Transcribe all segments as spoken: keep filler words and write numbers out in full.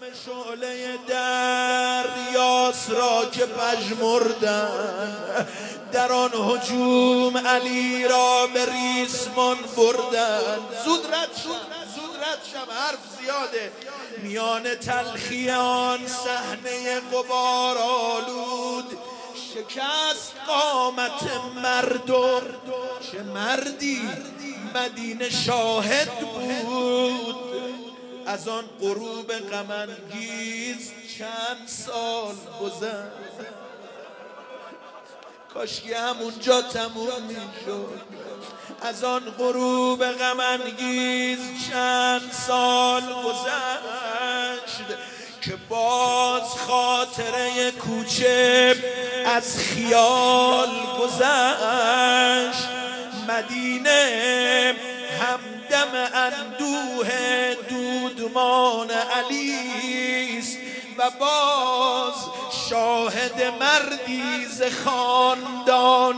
شعله دریاس را که پژمردند، در آن هجوم علی را به ریسمان بردند. زود رد شد، زود رد شم، حرف زیاده. میان تلخی آن صحنه غبار آلود شکست قامت مردم. چه مردی مدینه شاهد بود. از آن غروب غم انگیز چند سال گذشت. کاشکی همونجا تموم میشد. از آن غروب غم انگیز چند سال گذشت که باز خاطره کوچه از خیال گذشت. مدینه همدم اندوه دودمان علیست و باز شاهد مردی ز خاندان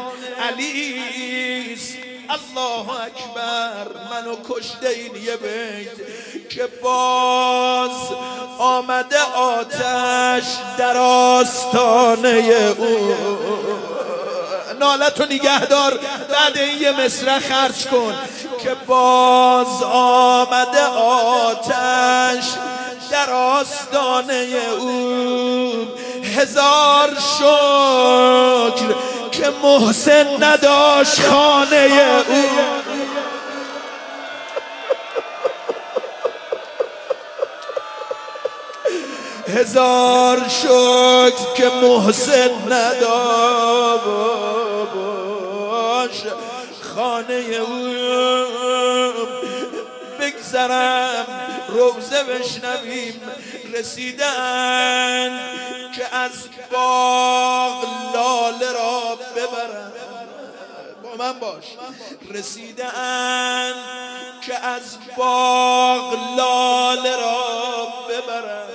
علیست. الله اکبر. منو کشته این یه بیت که باز آمده آتش در آستانه او. نالتو نگهدار، بعد این یه مصرع خرج کن که باز آمده آتش در آستانه او. هزار شکر که محسن نداشت خانه او. هزار شکر که محسن نداشت خانه او. بگذرم روزه بشنویم. رسیدن که از باغ لاله را ببرن. با من باش. رسیدن که از باغ لاله را ببرن.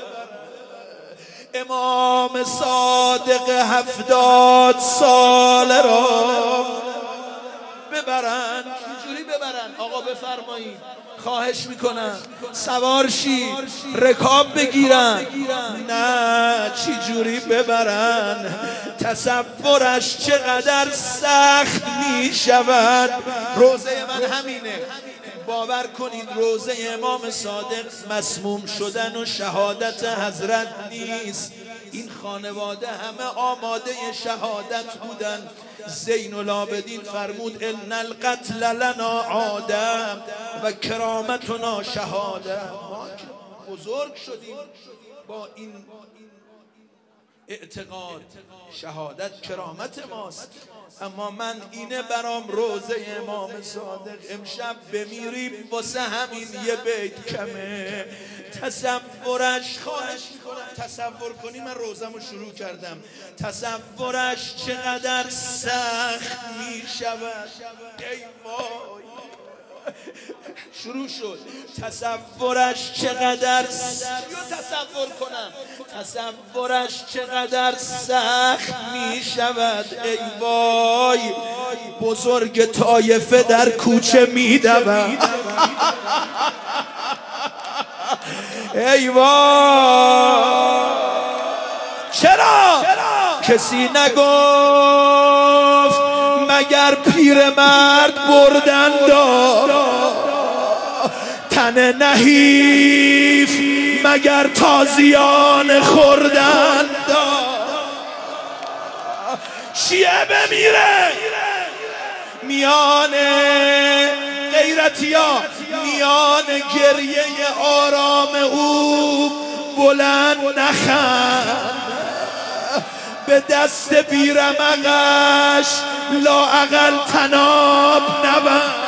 امام صادق هفتاد سال را ببرن. چجوری ببرن؟ آقا بفرمایید. خواهش میکنم سوار شی، رکاب بگیرن. نه، چجوری ببرن؟ تصورش چقدر سخت میشود. روزه من همینه. باور کنید روزه امام صادق مسموم شدن و شهادت حضرت نیست. این خانواده همه آماده شهادت بودن. زین العابدین فرمود ان القتل لنا عادة و کرامتنا شهاده. ما بزرگ شدیم با این اعتقاد. شهادت کرامت ماست. اما من اینه برام روزه امام صادق. امشب بمیریم واسه همین یه بیت کمه. تصورش، خواهش میکنم تصور کنی. من روزمو شروع کردم. تصورش چقدر سخت میشود. ای وای. شروع شد. تصورش چقدر سخت. تصور کنم تصورش چقدر سخت می شود. ای وای. بزرگ طایفه در کوچه می دود. ای وای. چرا کسی نگفت مگر پیرمرد بردند تن نحیف مگر تازیان خوردند. شیعه بمیره میان غیرتیا، میان گریه آرام او بلند نخند. به دست بیرمقش لااقل تناب نبند.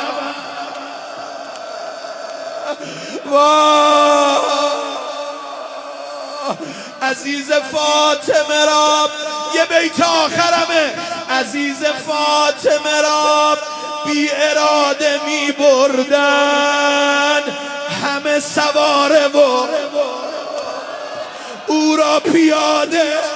واه. عزیز فاطمه را، یه بیت آخرمه، عزیز فاطمه را بی اراده می بردن همه سواره و او را پیاده.